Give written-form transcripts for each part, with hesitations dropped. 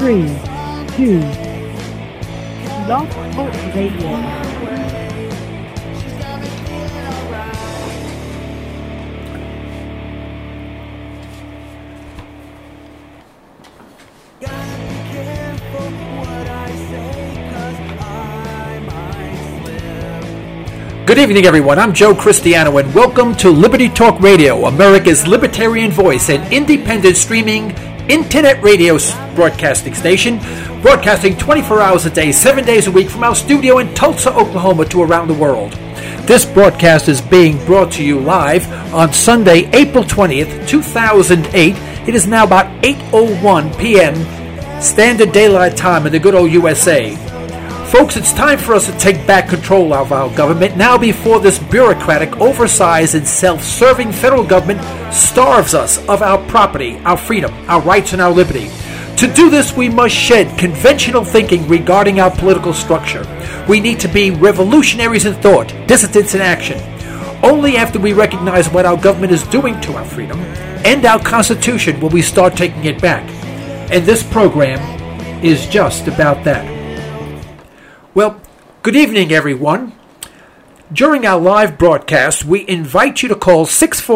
3, 2, Blog Talk Radio. Good evening, everyone. I'm Joe Cristiano, and welcome to Liberty Talk Radio, America's libertarian voice and independent streaming internet radio broadcasting station, broadcasting 24 hours a day, 7 days a week from our studio in Tulsa, Oklahoma, to around the world. This broadcast is being brought to you live on Sunday, April 20th, 2008. It is now about 8:01 p.m. Standard Daylight Time in the good old USA. Folks, it's time for us to take back control of our government now before this bureaucratic, oversized, and self-serving federal government starves us of our property, our freedom, our rights, and our liberty. To do this, we must shed conventional thinking regarding our political structure. We need to be revolutionaries in thought, dissidents in action. Only after we recognize what our government is doing to our freedom and our Constitution will we start taking it back. And this program is just about that. Well, good evening, everyone. During our live broadcast, we invite you to call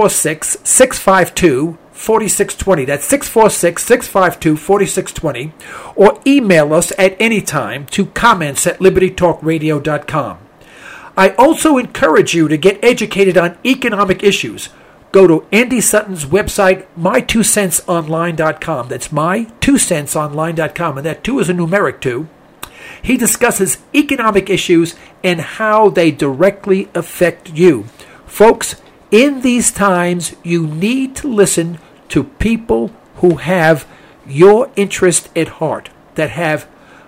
646-652-4620. That's 646-652-4620. Or email us at any time to comments@libertytalkradio.com. I also encourage you to get educated on economic issues. Go to Andy Sutton's website, my2centsonline.com. That's my2centsonline.com. And that 2 is a numeric 2. He discusses economic issues and how they directly affect you. Folks, in these times, you need to listen to people who have your interest at heart, that have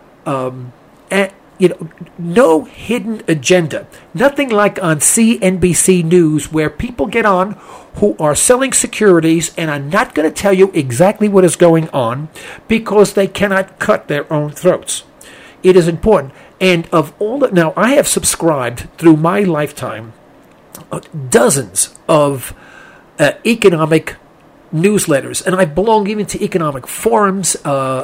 no hidden agenda. Nothing like on CNBC News where people get on who are selling securities and are not going to tell you exactly what is going on because they cannot cut their own throats. It is important. And of all that, now I have subscribed through my lifetime dozens of economic newsletters, and I belong even to economic forums,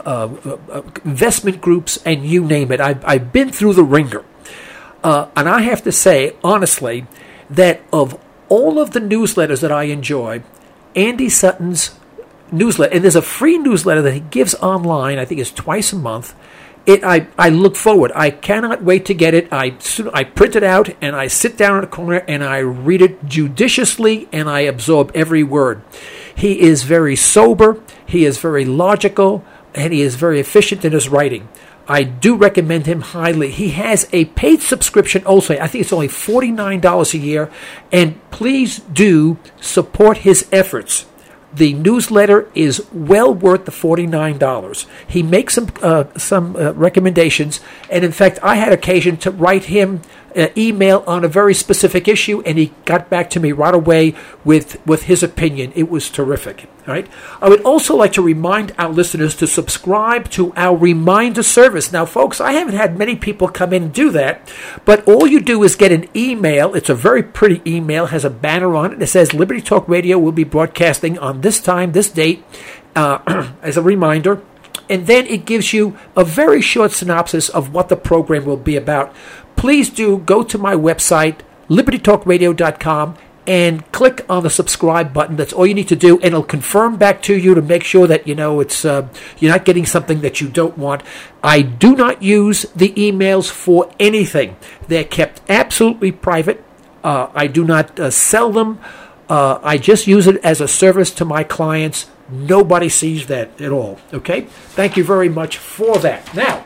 investment groups, and you name it. I've been through the ringer. And I have to say, honestly, that of all of the newsletters that I enjoy, Andy Sutton's newsletter, and there's a free newsletter that he gives online, I think it's twice a month. I look forward. I cannot wait to get it. I print it out, and I sit down in a corner, and I read it judiciously, and I absorb every word. He is very sober, he is very logical, and he is very efficient in his writing. I do recommend him highly. He has a paid subscription also. I think it's only $49 a year, and please do support his efforts. The newsletter is well worth the $49. He makes some recommendations, and in fact, I had occasion to write him an email on a very specific issue, and he got back to me right away with his opinion. It was terrific. All right. I would also like to remind our listeners to subscribe to our reminder service. Now, folks, I haven't had many people come in and do that, but all you do is get an email. It's a very pretty email, has a banner on it that says Liberty Talk Radio will be broadcasting on this time, this date, as a reminder. And then it gives you a very short synopsis of what the program will be about. Please do go to my website, libertytalkradio.com, and click on the subscribe button. That's all you need to do, and it'll confirm back to you to make sure that it's you're not getting something that you don't want. I do not use the emails for anything. They're kept absolutely private. I do not sell them. I just use it as a service to my clients. Nobody sees that at all. Okay? Thank you very much for that. Now,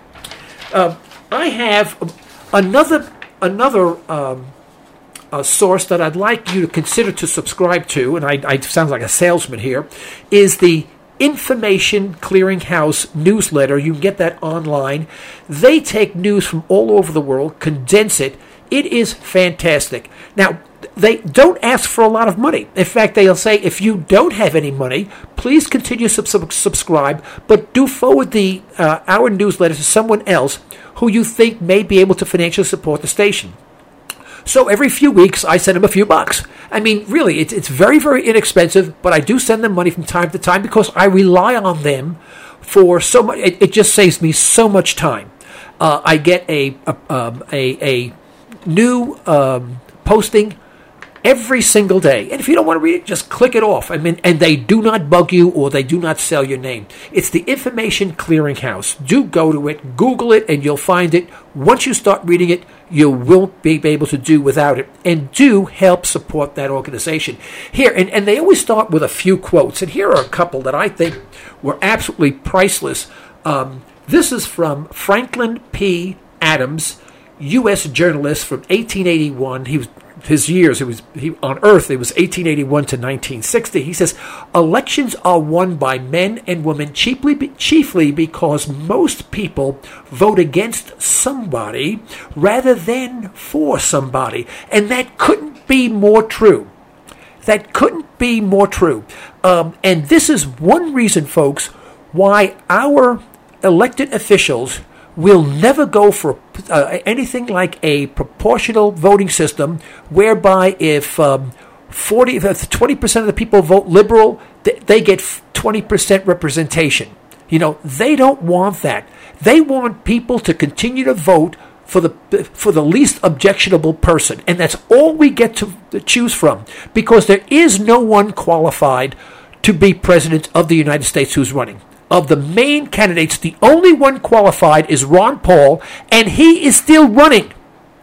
I have another a source that I'd like you to consider to subscribe to, and I sound like a salesman here, is the Information Clearinghouse newsletter. You can get that online. They take news from all over the world, condense it. It is fantastic. Now, they don't ask for a lot of money. In fact, they'll say, if you don't have any money, please continue to subscribe, but do forward our newsletter to someone else who you think may be able to financially support the station. So every few weeks, I send them a few bucks. I mean, really, it's very, very inexpensive, but I do send them money from time to time because I rely on them for so much. It just saves me so much time. I get a new posting every single day. And if you don't want to read it, just click it off. I mean, and they do not bug you or they do not sell your name. It's the Information Clearinghouse. Do go to it, Google it, and you'll find it. Once you start reading it, you won't be able to do without it. And do help support that organization. Here, and they always start with a few quotes. And here are a couple that I think were absolutely priceless. This is from Franklin P. Adams, U.S. journalist from 1881. He on Earth, it was 1881 to 1960. He says, elections are won by men and women chiefly because most people vote against somebody rather than for somebody. And that couldn't be more true. That couldn't be more true. And this is one reason, folks, why our elected officials will never go for anything like a proportional voting system whereby if 20% of the people vote liberal, they get 20% representation. You know, they don't want that. They want people to continue to vote for the least objectionable person. And that's all we get to choose from, because there is no one qualified to be president of the United States who's running. Of the main candidates, the only one qualified is Ron Paul, and he is still running.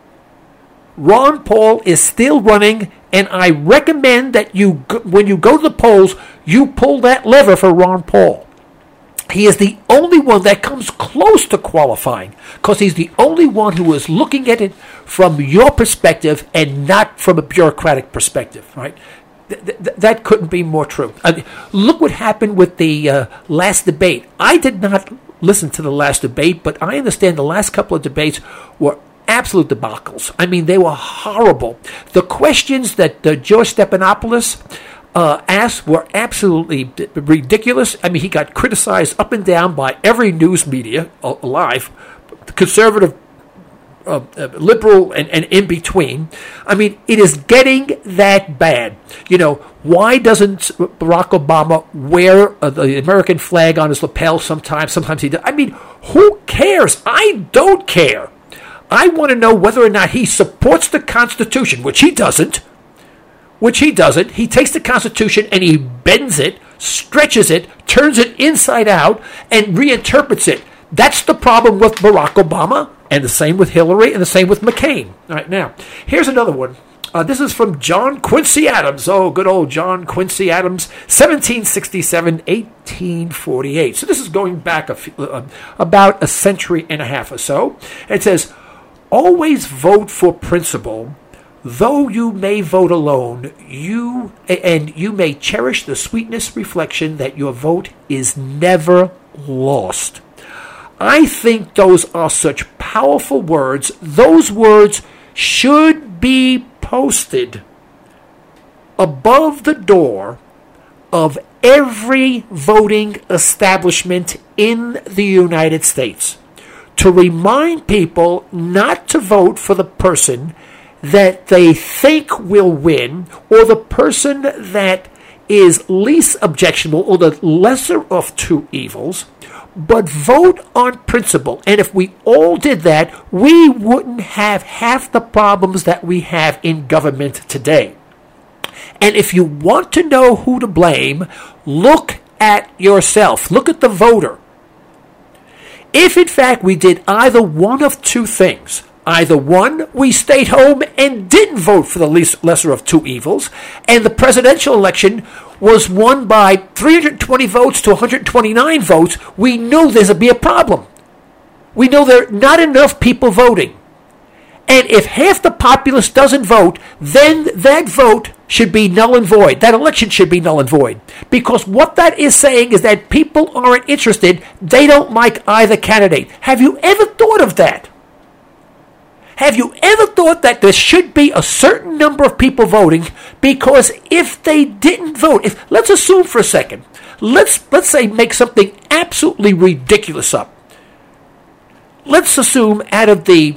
Ron Paul is still running, and I recommend that when you go to the polls, you pull that lever for Ron Paul. He is the only one that comes close to qualifying, because he's the only one who is looking at it from your perspective and not from a bureaucratic perspective, right? That couldn't be more true. Look what happened with the last debate. I did not listen to the last debate, but I understand the last couple of debates were absolute debacles. I mean, they were horrible. The questions that George Stephanopoulos asked were absolutely ridiculous. I mean, he got criticized up and down by every news media alive, conservative, liberal, and in between. I mean, it is getting that bad. You know, why doesn't Barack Obama wear the American flag on his lapel sometimes? Sometimes he does. I mean, who cares? I don't care. I want to know whether or not he supports the Constitution, which he doesn't. He takes the Constitution and he bends it, stretches it, turns it inside out, and reinterprets it. That's the problem with Barack Obama, and the same with Hillary, and the same with McCain. All right, now, here's another one. This is from John Quincy Adams. Oh, good old John Quincy Adams, 1767, 1848. So this is going back about a century and a half or so. It says, always vote for principle. Though you may vote alone, you may cherish the sweetness reflection that your vote is never lost. I think those are such powerful words. Those words should be posted above the door of every voting establishment in the United States to remind people not to vote for the person that they think will win or the person that is least objectionable or the lesser of two evils, but vote on principle. And if we all did that, we wouldn't have half the problems that we have in government today. And if you want to know who to blame, look at yourself. Look at the voter. If, in fact, we did either one of two things, either one, we stayed home and didn't vote for the lesser of two evils, and the presidential election was won by 320 votes to 129 votes, we know there's be a problem. We know there are not enough people voting. And if half the populace doesn't vote, then that vote should be null and void. That election should be null and void. Because what that is saying is that people aren't interested. They don't like either candidate. Have you ever thought of that? Have you ever thought that there should be a certain number of people voting? Because if they didn't vote, let's assume for a second, let's say make something absolutely ridiculous up. Let's assume out of the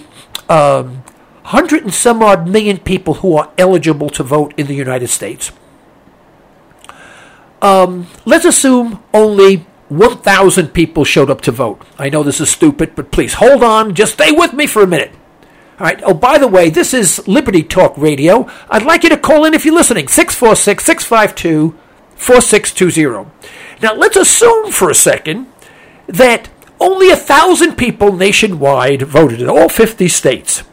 100 and some odd million people who are eligible to vote in the United States, let's assume only 1,000 people showed up to vote. I know this is stupid, but please hold on. Just stay with me for a minute. All right. Oh, by the way, this is Liberty Talk Radio. I'd like you to call in if you're listening. 646-652-4620. Now, let's assume for a second that only 1,000 people nationwide voted in all 50 states.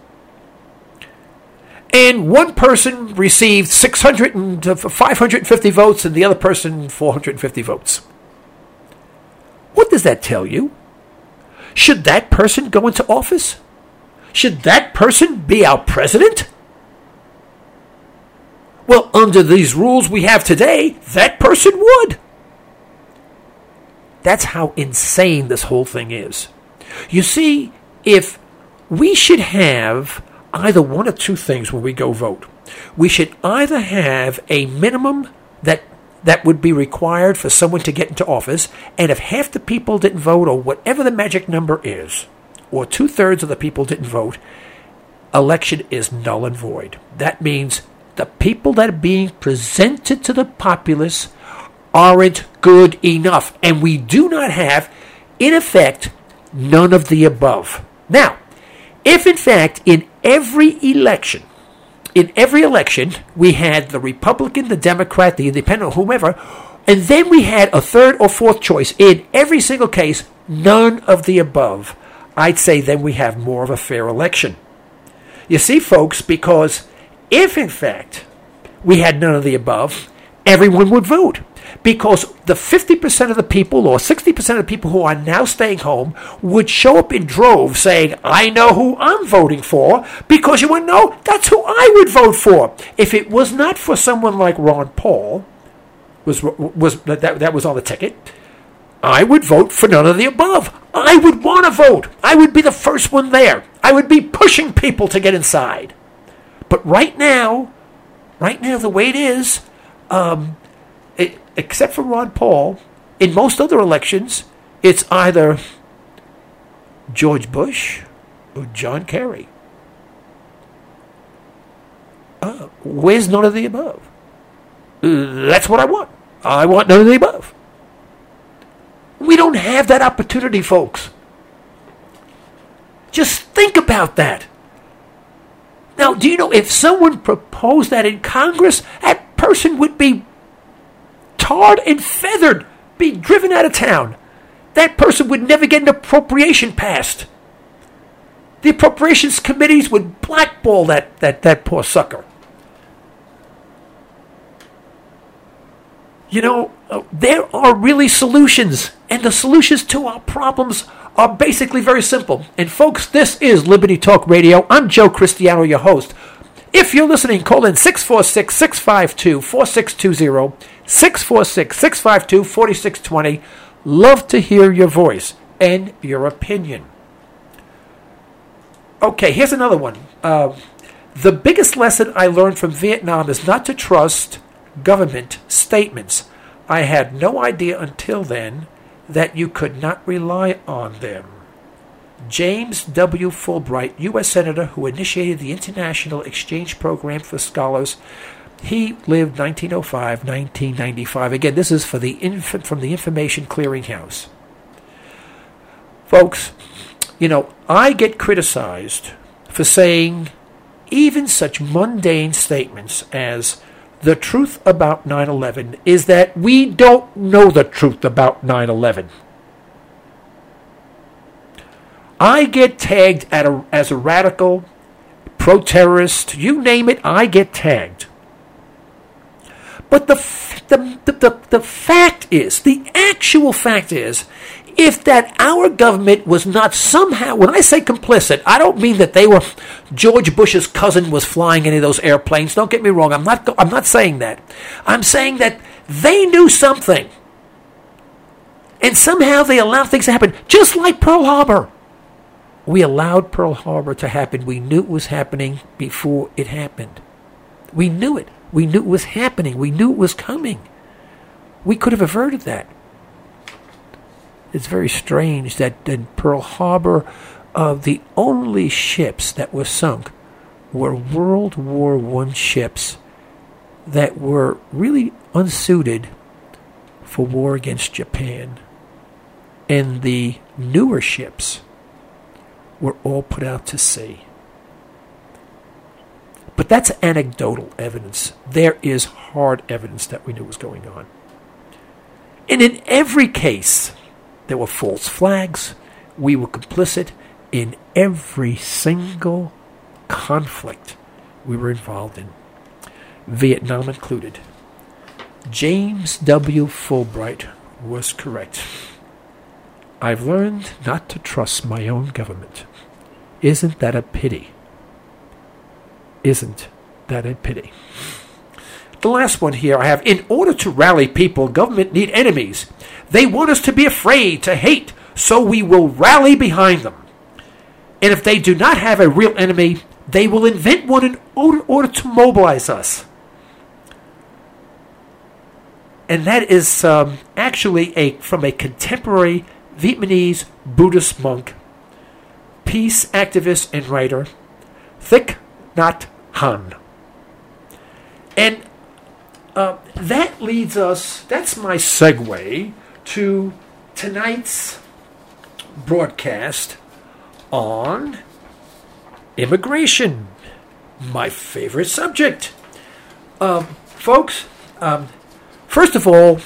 And one person received 550 votes and the other person 450 votes. What does that tell you? Should that person go into office? Should that person be our president? Well, under these rules we have today, that person would. That's how insane this whole thing is. You see, if we should have either one of two things when we go vote. We should either have a minimum that would be required for someone to get into office, and if half the people didn't vote, or whatever the magic number is, or 2/3 of the people didn't vote, election is null and void. That means the people that are being presented to the populace aren't good enough, and we do not have, in effect, none of the above. Now, if in fact in every election we had the Republican, the Democrat, the Independent, whomever, and then we had a third or fourth choice in every single case, none of the above, I'd say then we have more of a fair election. You see, folks, because if in fact we had none of the above, everyone would vote. Because the 50% of the people or 60% of the people who are now staying home would show up in droves saying, I know who I'm voting for, because you want to know, that's who I would vote for. If it was not for someone like Ron Paul, that was on the ticket, I would vote for none of the above. I would want to vote. I would be the first one there. I would be pushing people to get inside. But right now, the way it is, except for Ron Paul, in most other elections, it's either George Bush or John Kerry. Where's none of the above? That's what I want. I want none of the above. We don't have that opportunity, folks. Just think about that. Now, do you know if someone proposed that in Congress, that person would be tarred and feathered, be driven out of town. That person would never get an appropriation passed. The appropriations committees would blackball that poor sucker. You know, there are really solutions, and the solutions to our problems are basically very simple. And folks, this is Liberty Talk Radio. I'm Joe Cristiano, your host. If you're listening, call in 646-652-4620, 646-652-4620. Love to hear your voice and your opinion. Okay, here's another one. The biggest lesson I learned from Vietnam is not to trust government statements. I had no idea until then that you could not rely on them. James W. Fulbright, U.S. Senator who initiated the International Exchange Program for Scholars. He lived 1905-1995. Again, this is for from the Information Clearinghouse. Folks, you know, I get criticized for saying even such mundane statements as the truth about 9/11 is that we don't know the truth about 9/11. I get tagged as a radical, pro-terrorist, you name it, I get tagged. But the fact is, the actual fact is, if that our government was not somehow, when I say complicit, I don't mean that they were, George Bush's cousin was flying any of those airplanes. Don't get me wrong. I'm not saying that. I'm saying that they knew something. And somehow they allowed things to happen, just like Pearl Harbor. We allowed Pearl Harbor to happen. We knew it was happening before it happened. We knew it. We knew it was happening. We knew it was coming. We could have averted that. It's very strange that in Pearl Harbor, the only ships that were sunk were World War I ships that were really unsuited for war against Japan. and the newer ships were all put out to sea. But that's anecdotal evidence. There is hard evidence that we knew was going on. And in every case, there were false flags. We were complicit in every single conflict we were involved in, Vietnam included. James W. Fulbright was correct. I've learned not to trust my own government. Isn't that a pity? Isn't that a pity? The last one here I have. In order to rally people, government need enemies. They want us to be afraid, to hate, so we will rally behind them. And if they do not have a real enemy, they will invent one in order to mobilize us. And that is actually from a contemporary Vietnamese Buddhist monk, peace activist and writer, Thich Nhat Hanh. And that leads us, that's my segue to tonight's broadcast on immigration, my favorite subject. Folks, first of all,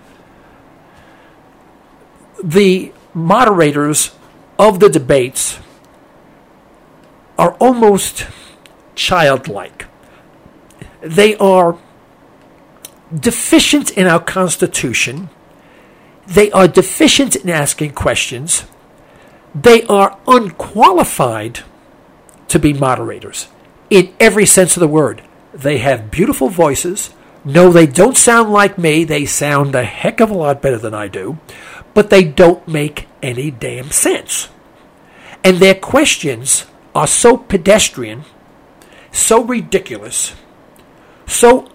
the moderators of the debates are almost childlike. They are deficient in our Constitution. They are deficient in asking questions. They are unqualified to be moderators in every sense of the word. They have beautiful voices. No, they don't sound like me. They sound a heck of a lot better than I do. But they don't make any damn sense. And their questions are so pedestrian, so ridiculous, so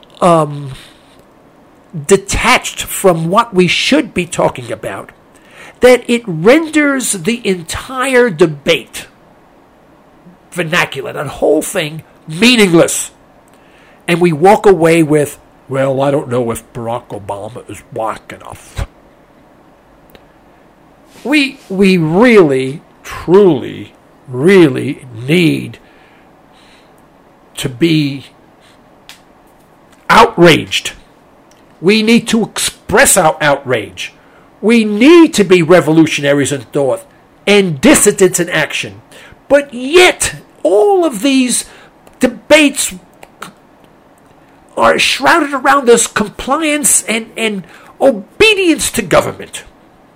detached from what we should be talking about, that it renders the entire debate vernacular, that whole thing, meaningless. And we walk away with, well, I don't know if Barack Obama is black enough. We really, truly, really need to be outraged. We need to express our outrage. We need to be revolutionaries in thought and dissidents in action. But yet, all of these debates are shrouded around this compliance and obedience to government.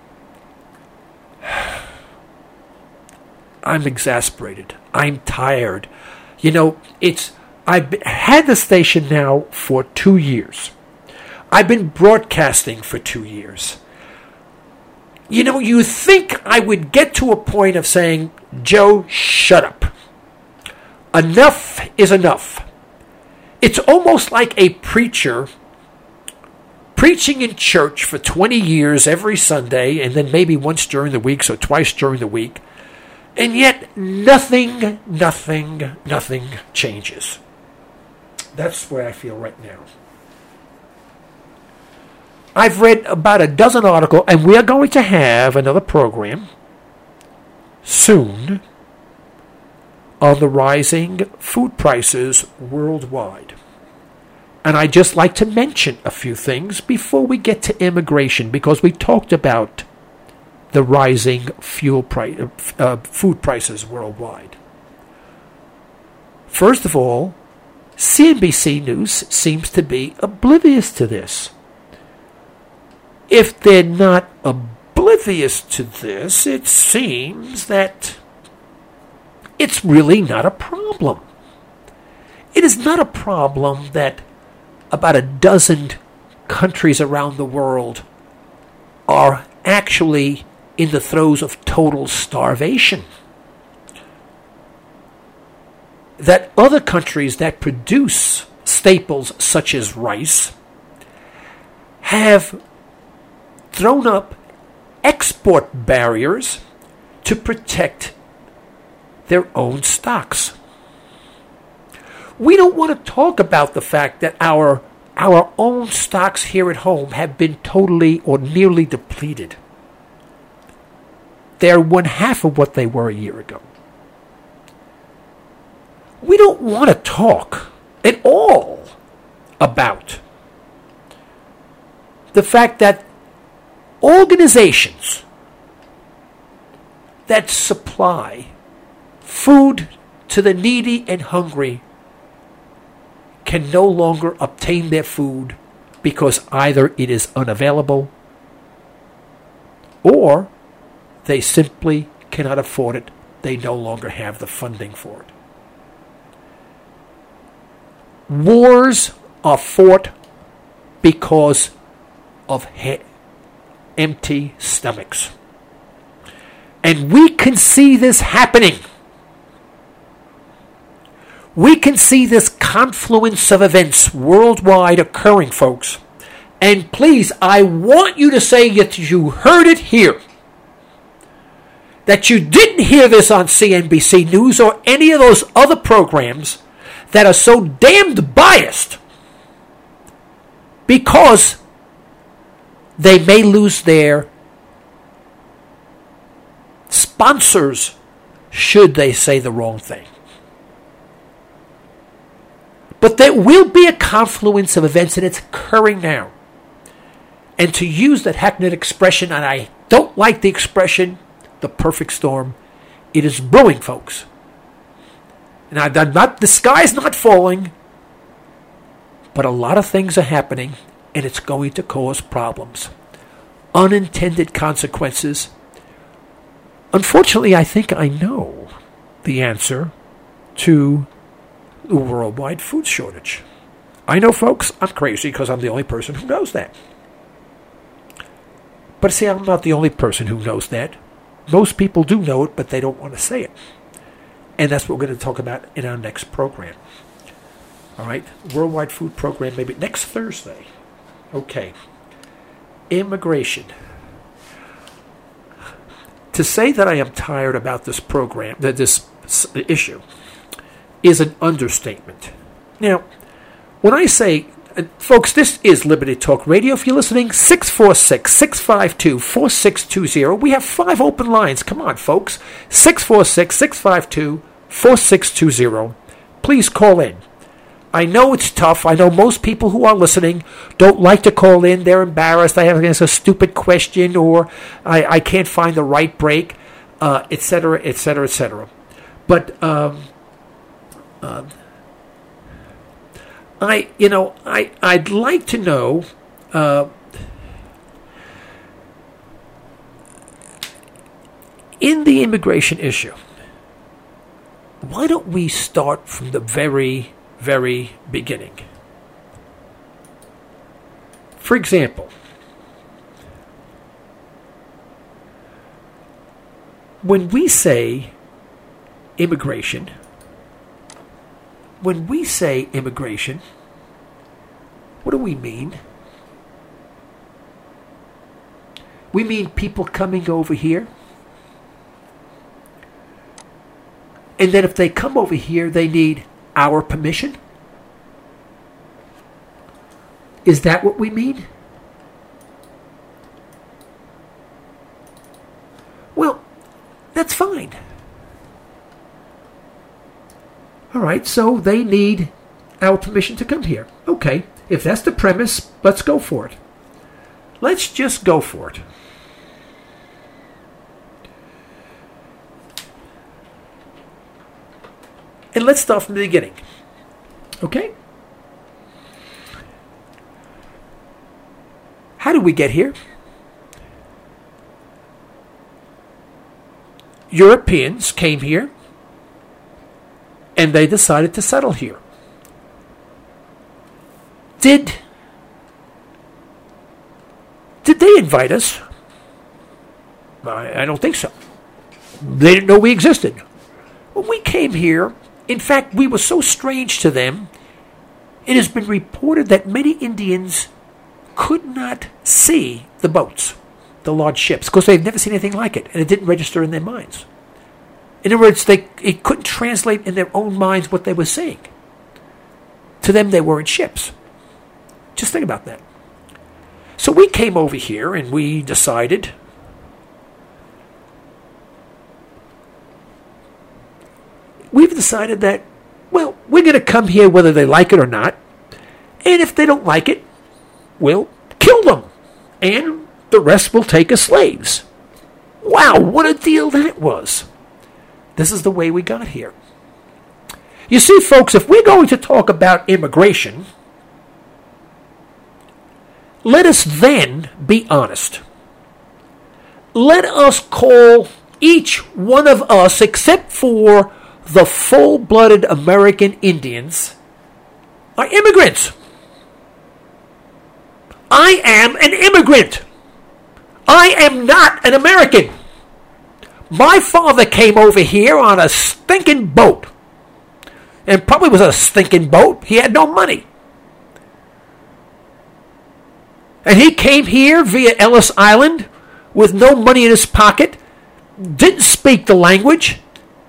I'm exasperated. I'm tired. You know, I've had the station now for 2 years. I've been broadcasting for 2 years. You know, you think I would get to a point of saying, Joe, shut up. Enough is enough. It's almost like a preacher preaching in church for 20 years every Sunday, and then maybe once during the week, so twice during the week, and yet nothing changes. That's where I feel right now. I've read about a dozen articles, and we are going to have another program soon on the rising food prices worldwide. And I'd just like to mention a few things before we get to immigration, because we talked about the rising food prices worldwide. First of all, CNBC News seems to be oblivious to this. If they're not oblivious to this, it seems that it's really not a problem. It is not a problem that about a dozen countries around the world are actually in the throes of total starvation. That other countries that produce staples such as rice have thrown up export barriers to protect their own stocks. We don't want to talk about the fact that our own stocks here at home have been totally or nearly depleted. They're one half of what they were a year ago. We don't want to talk at all about the fact that organizations that supply food to the needy and hungry can no longer obtain their food because either it is unavailable or they simply cannot afford it. They no longer have the funding for it. Wars are fought because of empty stomachs. And we can see this happening. We can see this confluence of events worldwide occurring, folks. And please, I want you to say that you heard it here. That you didn't hear this on CNBC News or any of those other programs that are so damned biased because they may lose their sponsors should they say the wrong thing. But there will be a confluence of events, and it's occurring now. And to use that hackneyed expression, and I don't like the expression, the perfect storm, it is brewing, folks. And the sky's not falling, but a lot of things are happening, and it's going to cause problems. Unintended consequences. Unfortunately, I think I know the answer to the worldwide food shortage. I know, folks, I'm crazy because I'm the only person who knows that. But see, I'm not the only person who knows that. Most people do know it, but they don't want to say it. And that's what we're going to talk about in our next program. All right? Worldwide Food Program, maybe next Thursday. Okay. Immigration. To say that I am tired about this program, this issue, is an understatement. Now, when I say, folks, this is Liberty Talk Radio. If you're listening, 646-652-4620. We have 5 open lines. Come on, folks. 646-652-4620. Please call in. I know it's tough. I know most people who are listening don't like to call in. They're embarrassed. I have a stupid question, or I can't find the right break, etc., etc., etc. But I'd like to know in the immigration issue, why don't we start from the very, very beginning? For example, when we say immigration, what do we mean? We mean people coming over here. And then if they come over here, they need our permission? Is that what we mean? Well, that's fine. All right, so they need our permission to come here. Okay, if that's the premise, let's go for it. Let's just go for it. And let's start from the beginning. Okay? How did we get here? Europeans came here and they decided to settle here. Did they invite us? I don't think so. They didn't know we existed. When we came here, in fact, we were so strange to them, it has been reported that many Indians could not see the boats, the large ships, because they've never seen anything like it, and it didn't register in their minds. In other words, it couldn't translate in their own minds what they were seeing. To them, they weren't ships. Just think about that. So we came over here and we decided we've decided that, well, we're going to come here whether they like it or not. And if they don't like it, we'll kill them. And the rest will take as slaves. Wow, what a deal that was. This is the way we got here. You see, folks, if we're going to talk about immigration, let us then be honest. Let us call each one of us, except for the full-blooded American Indians, are immigrants. I am an immigrant. I am not an American. My father came over here on a stinking boat. And probably was a stinking boat. He had no money. And he came here via Ellis Island with no money in his pocket, didn't speak the language.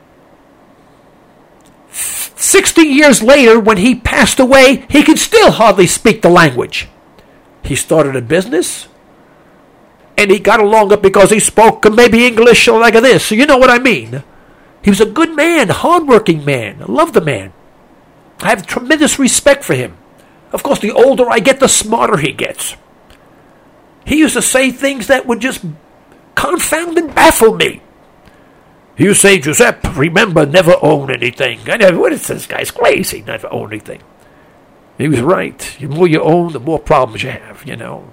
60 years later, when he passed away, he could still hardly speak the language. He started a business, and he got along up because he spoke maybe English or like this. So you know what I mean. He was a good man, hardworking man. I love the man. I have tremendous respect for him. Of course, the older I get, the smarter he gets. He used to say things that would just confound and baffle me. He used to say, Giuseppe, remember, never own anything. I never, what is this guy's crazy, never own anything. He was right. The more you own, the more problems you have, you know.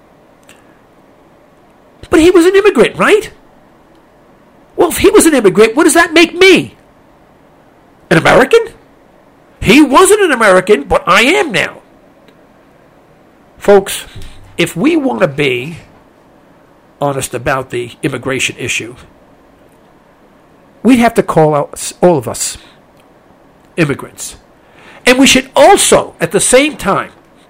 But he was an immigrant, right? Well, if he was an immigrant, what does that make me? An American? He wasn't an American, but I am now. Folks, if we want to be honest about the immigration issue, we'd have to call out all of us immigrants. And we should also, at the same time,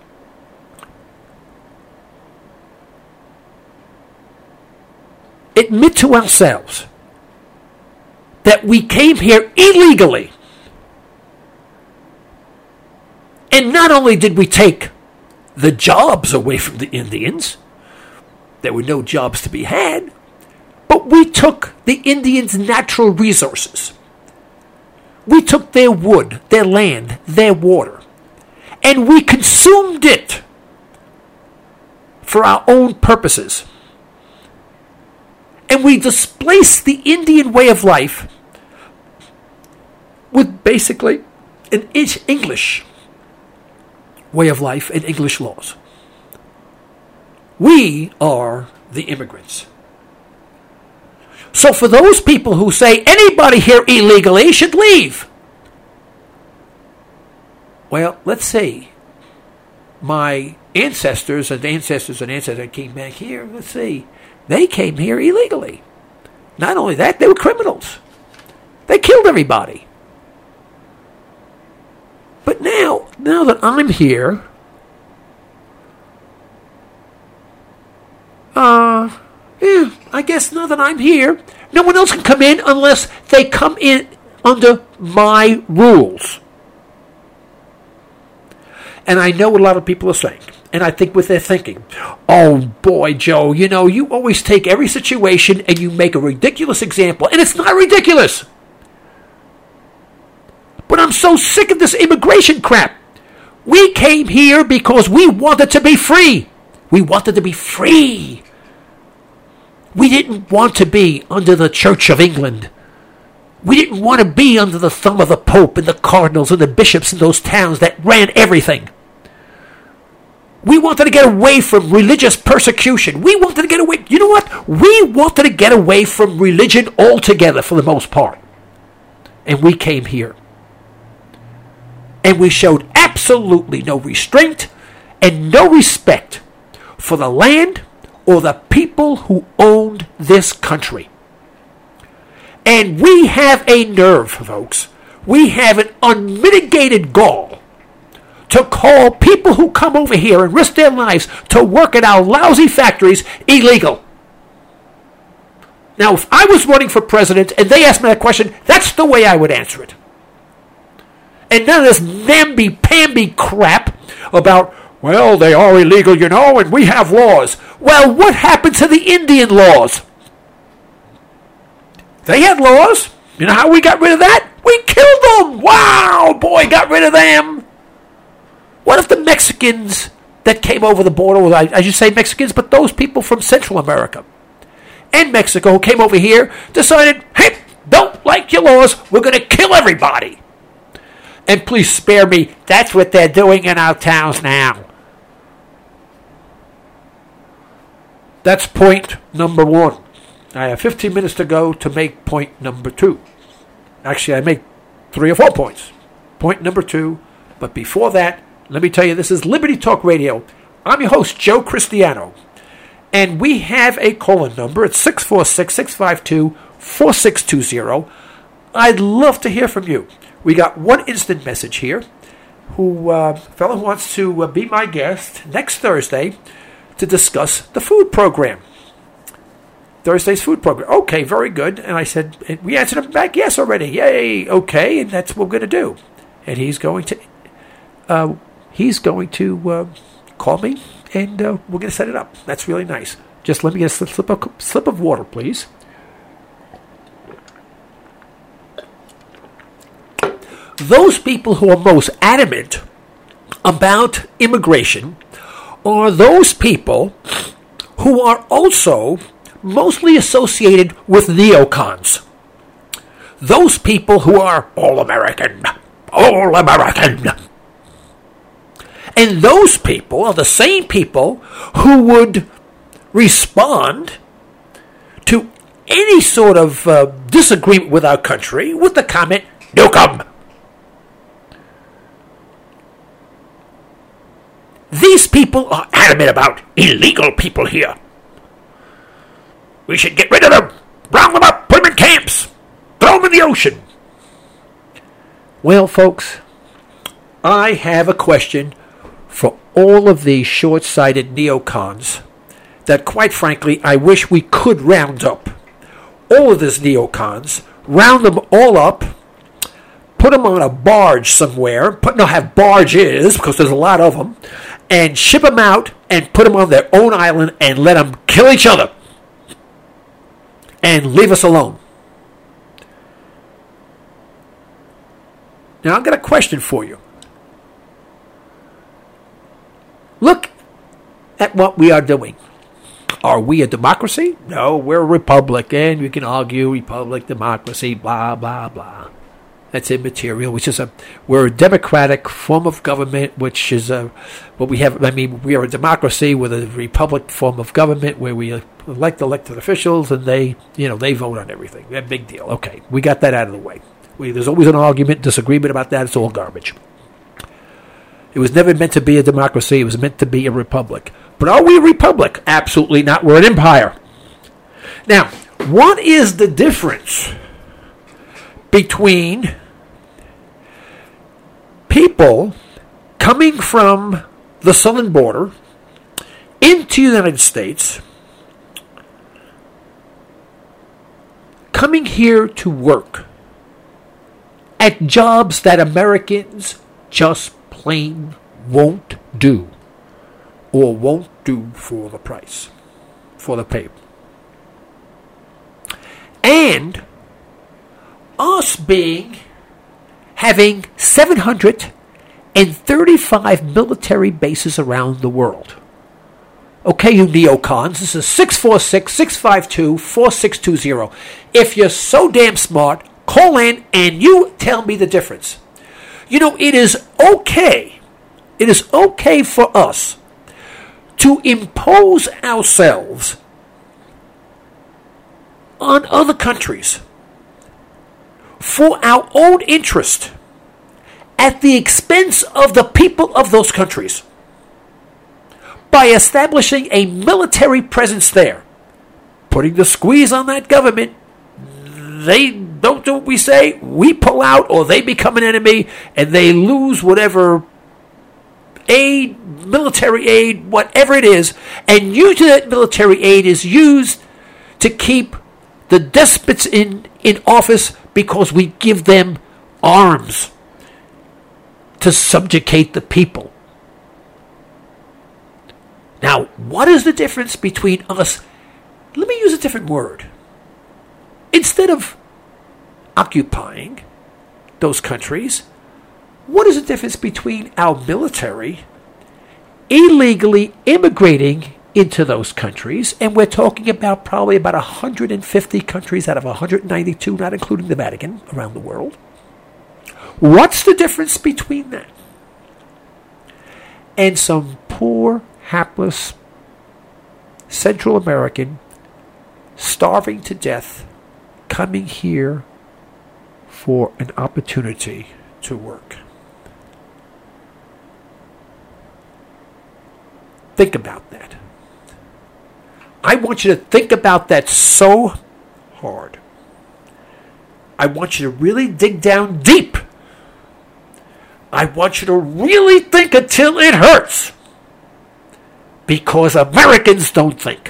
admit to ourselves that we came here illegally. And not only did we take the jobs away from the Indians, there were no jobs to be had, but we took the Indians' natural resources. We took their wood, their land, their water, and we consumed it for our own purposes. And we displaced the Indian way of life with basically an English way of life and English laws. We are the immigrants. So for those people who say anybody here illegally should leave, well, let's see. My ancestors and ancestors and ancestors came back here, let's see. They came here illegally. Not only that, they were criminals. They killed everybody. But now that I'm here, I guess now that I'm here, no one else can come in unless they come in under my rules. And I know what a lot of people are saying. And I think what they're thinking, oh boy, Joe, you know, you always take every situation and you make a ridiculous example. And it's not ridiculous. But I'm so sick of this immigration crap. We came here because we wanted to be free. We wanted to be free. We didn't want to be under the Church of England. We didn't want to be under the thumb of the Pope and the cardinals and the bishops in those towns that ran everything. We wanted to get away from religious persecution. We wanted to get away. You know what? We wanted to get away from religion altogether for the most part. And we came here. And we showed absolutely no restraint and no respect for the land or the people who owned this country. And we have a nerve, folks. We have an unmitigated gall to call people who come over here and risk their lives to work at our lousy factories illegal. Now, if I was running for president and they asked me that question, that's the way I would answer it. And none of this namby-pamby crap about, well, they are illegal, you know, and we have laws. Well, what happened to the Indian laws? They had laws. You know how we got rid of that? We killed them! Wow, boy, got rid of them! What if the Mexicans that came over the border, I should say Mexicans, but those people from Central America and Mexico who came over here decided, hey, don't like your laws, we're going to kill everybody. And please spare me, that's what they're doing in our towns now. That's point number one. I have 15 minutes to go to make point number two. Actually, I make 3 or 4 points. Point number 2. But before that, let me tell you, this is Liberty Talk Radio. I'm your host, Joe Cristiano. And we have a call-in number. It's 646-652-4620. I'd love to hear from you. We got one instant message here. A fellow who wants to be my guest next Thursday to discuss the food program. Thursday's food program. Okay, very good. And I said, we answered him back, yes already. Yay, okay, and that's what we're going to do. And he's going to call me, and we're going to set it up. That's really nice. Just let me get a slip of water, please. Those people who are most adamant about immigration are those people who are also mostly associated with neocons. Those people who are all American. And those people are the same people who would respond to any sort of disagreement with our country with the comment, nuke 'em. These people are adamant about illegal people here. We should get rid of them, round them up, put them in camps, throw them in the ocean. Well, folks, I have a question for all of these short-sighted neocons that, quite frankly, I wish we could round up. All of these neocons, round them all up, put them on a barge somewhere, have barges, because there's a lot of them, and ship them out and put them on their own island and let them kill each other. And leave us alone. Now, I've got a question for you. Look at what we are doing. Are we a democracy? No, we're a republic, and you can argue republic, democracy, blah, blah, blah. That's immaterial. We're a democratic form of government, which is what we have. I mean, we are a democracy with a republic form of government where we elect elected officials, and they vote on everything. A big deal. Okay, we got that out of the way. There's always an argument, disagreement about that. It's all garbage. It was never meant to be a democracy. It was meant to be a republic. But are we a republic? Absolutely not. We're an empire. Now, what is the difference between people coming from the southern border into the United States, coming here to work at jobs that Americans just plain won't do, or won't do for the price, for the pay, and us having 735 military bases around the world. Okay, you neocons, this is 646-652-4620. If you're so damn smart, call in and you tell me the difference. You know, it is okay for us to impose ourselves on other countries for our own interest at the expense of the people of those countries by establishing a military presence there, putting the squeeze on that government. They don't do what we say, we pull out, or they become an enemy and they lose whatever aid, military aid, whatever it is, and usually that military aid is used to keep the despots in office because we give them arms to subjugate the people. Now, what is the difference between us? Let me use a different word. Instead of occupying, those countries, what is the difference between our military illegally immigrating into those countries, and we're talking about probably about 150 countries out of 192, not including the Vatican, around the world. What's the difference between that and some poor, hapless Central American starving to death coming here for an opportunity to work? Think about that. I want you to think about that so hard. I want you to really dig down deep. I want you to really think until it hurts. Because Americans don't think.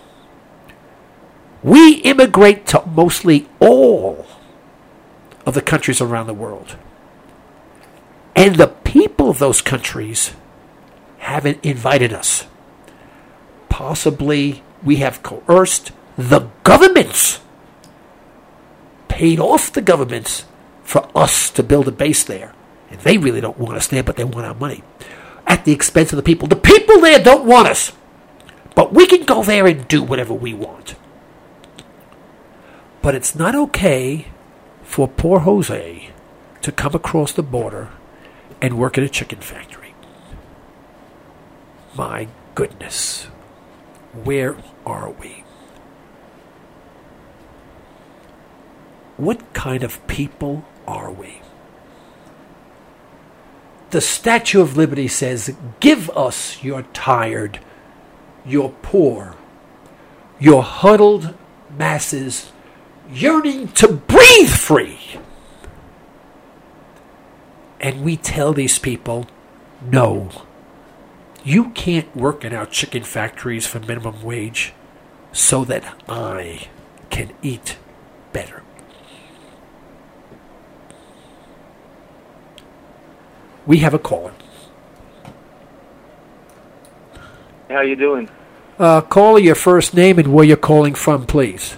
We immigrate to mostly all of the countries around the world. And the people of those countries haven't invited us. Possibly we have coerced the governments, paid off the governments for us to build a base there. And they really don't want us there, but they want our money at the expense of the people. The people there don't want us, but we can go there and do whatever we want. But it's not okay for poor Jose to come across the border and work at a chicken factory. My goodness. Where are we? What kind of people are we? The Statue of Liberty says, give us your tired, your poor, your huddled masses yearning to breathe free. And we tell these people, no. You can't work in our chicken factories for minimum wage so that I can eat better. We have a caller. How you doing? Caller, your first name and where you're calling from, please.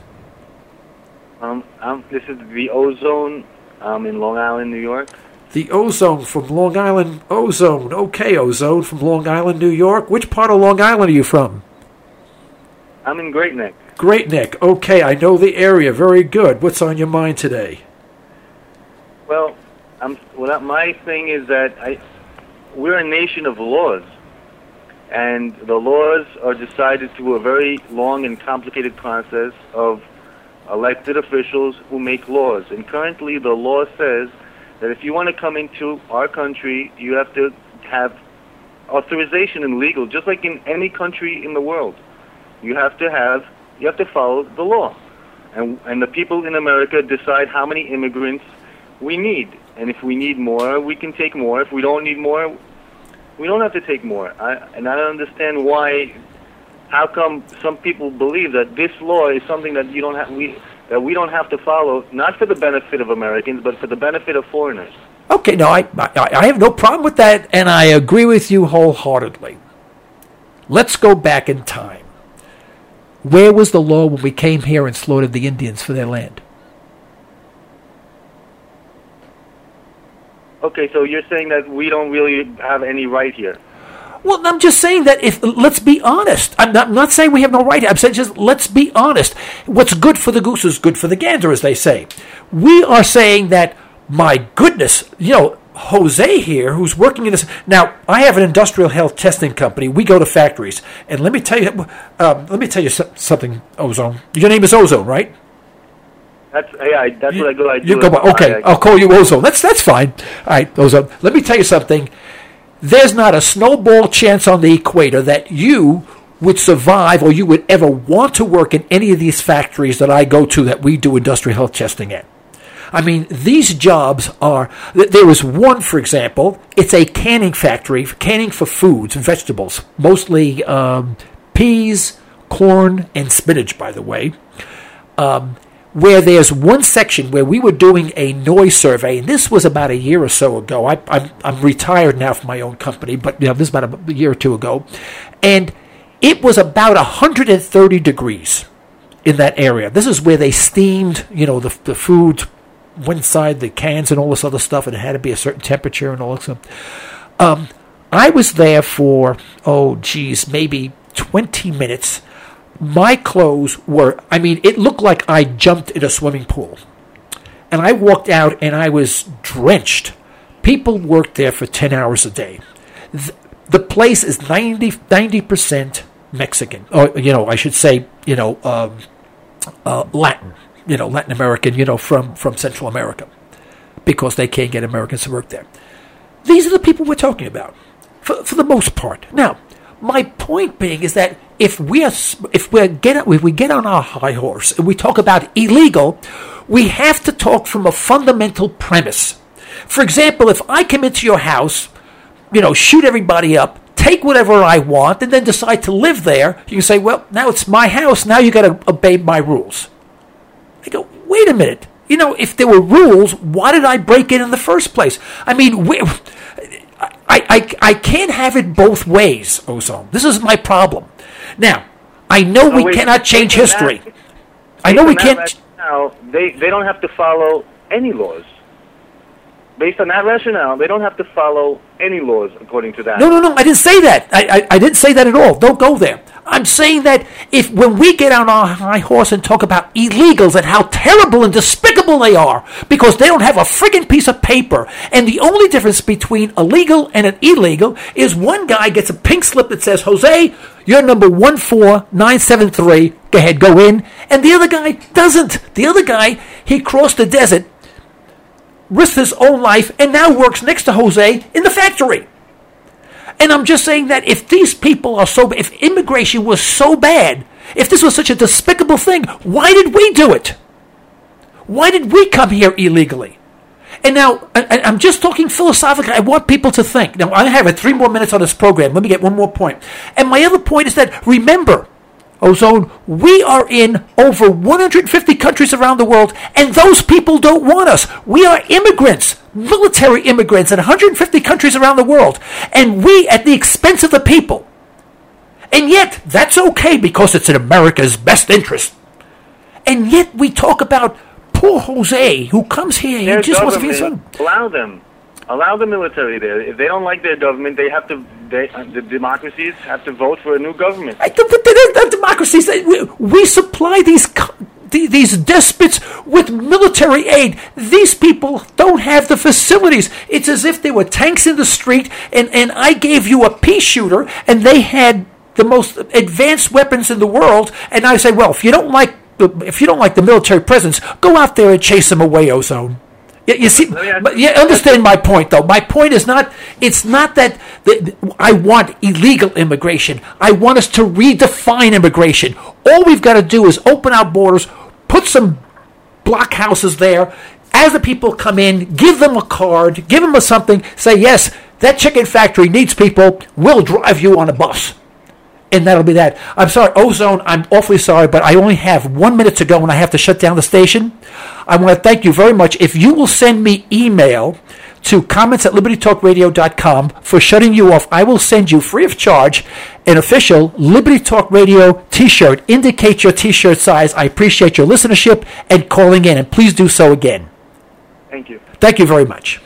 This is the Ozone. I'm in Long Island, New York. The Ozone from Long Island. Ozone. Okay, Ozone from Long Island, New York. Which part of Long Island are you from? I'm in Great Neck. Great Neck. Okay, I know the area. Very good. What's on your mind today? Well, my thing is that we're a nation of laws, and the laws are decided through a very long and complicated process of elected officials who make laws. And currently the law says that if you want to come into our country, you have to have authorization and legal, just like in any country in the world. You have to follow the law. And the people in America decide how many immigrants we need. And if we need more, we can take more. If we don't need more, we don't have to take more. I don't understand how come some people believe that this law is something that we don't have to follow, not for the benefit of Americans, but for the benefit of foreigners. Okay, no, I have no problem with that, and I agree with you wholeheartedly. Let's go back in time. Where was the law when we came here and slaughtered the Indians for their land? Okay, so you're saying that we don't really have any right here. Well, I'm just saying that let's be honest. I'm not saying we have no right. I'm saying just let's be honest. What's good for the goose is good for the gander, as they say. We are saying that, my goodness, Jose here, who's working in this. Now, I have an industrial health testing company. We go to factories, and let me tell you something, Ozone. Your name is Ozone, right? That's what I do. You go by, okay, I'll call you Ozone. That's fine. All right, Ozone. Let me tell you something. There's not a snowball chance on the equator that you would survive or you would ever want to work in any of these factories that I go to that we do industrial health testing at. I mean, these jobs are, there is one, for example, it's a canning factory, canning for foods and vegetables, mostly peas, corn, and spinach, by the way, where there's one section where we were doing a noise survey, and this was about a year or so ago. I'm retired now from my own company, but this is about a year or two ago, and it was about 130 degrees in that area. This is where they steamed, the food, went inside the cans and all this other stuff, and it had to be a certain temperature and all that stuff. I was there for, maybe 20 minutes. My clothes were, it looked like I jumped in a swimming pool. And I walked out and I was drenched. People worked there for 10 hours a day. The place is 90% Mexican. Or, I should say, Latin. Latin American, from Central America. Because they can't get Americans to work there. These are the people we're talking about. For the most part. Now, my point being is that if we get on our high horse and we talk about illegal, we have to talk from a fundamental premise. For example, if I come into your house, shoot everybody up, take whatever I want, and then decide to live there, you can say, well, now it's my house, now you got to obey my rules. I go, wait a minute. If there were rules, why did I break in the first place? I can't have it both ways, Ozone. This is my problem. Now, I know we cannot change history. I know we can't. Now, they don't have to follow any laws. Based on that rationale, they don't have to follow any laws according to that. No, I didn't say that. I didn't say that at all. Don't go there. I'm saying that when we get on our high horse and talk about illegals and how terrible and despicable they are because they don't have a friggin' piece of paper, and the only difference between a legal and an illegal is one guy gets a pink slip that says, Jose, you're number 14973, go ahead, go in, and the other guy doesn't. The other guy, he crossed the desert, risked his own life, and now works next to Jose in the factory. And I'm just saying that if these people are if immigration was so bad, if this was such a despicable thing, why did we do it? Why did we come here illegally? And now, I'm just talking philosophically. I want people to think. Now, I have 3 more minutes on this program. Let me get one more point. And my other point is that, remember, Ozone, we are in over 150 countries around the world, and those people don't want us. We are immigrants, military immigrants in 150 countries around the world, and we at the expense of the people. And yet, that's okay because it's in America's best interest. And yet, we talk about poor Jose who comes here and he just wants to be his son. Allow the military there. If they don't like their government, the democracies have to vote for a new government. The democracies, we supply these despots with military aid. These people don't have the facilities. It's as if there were tanks in the street, and I gave you a pea shooter, and they had the most advanced weapons in the world, and I say, well, if you don't like the military presence, go out there and chase them away, Ozone. You see, but you understand my point, though. My point is not, it's not that I want illegal immigration. I want us to redefine immigration. All we've got to do is open our borders, put some blockhouses there. As the people come in, give them a card, give them something, say, yes, that chicken factory needs people, we'll drive you on a bus. And that'll be that. I'm sorry, Ozone, I'm awfully sorry, but I only have 1 minute to go and I have to shut down the station. I want to thank you very much. If you will send me email to comments@libertytalkradio.com for shutting you off, I will send you free of charge an official Liberty Talk Radio t-shirt. Indicate your t-shirt size. I appreciate your listenership and calling in, and please do so again. Thank you. Thank you very much.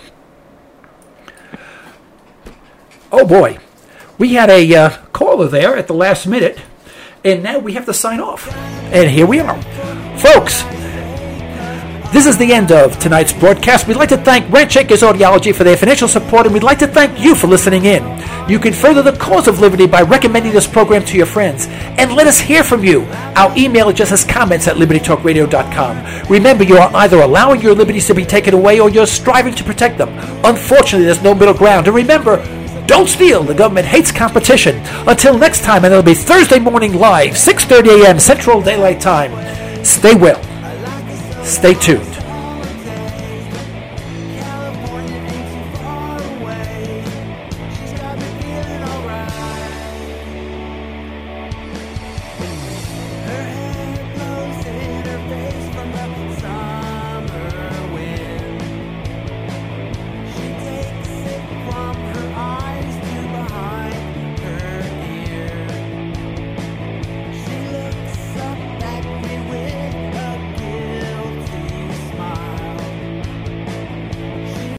Oh, boy. We had a caller there at the last minute, and now we have to sign off. And here we are. Folks, this is the end of tonight's broadcast. We'd like to thank Ranchakers Audiology for their financial support, and we'd like to thank you for listening in. You can further the cause of liberty by recommending this program to your friends. And let us hear from you. Our email address is comments@libertytalkradio.com. Remember, you are either allowing your liberties to be taken away or you're striving to protect them. Unfortunately, there's no middle ground. And remember, don't steal. The government hates competition. Until next time, and it'll be Thursday morning live, 6:30 a.m. Central Daylight Time. Stay well. Stay tuned.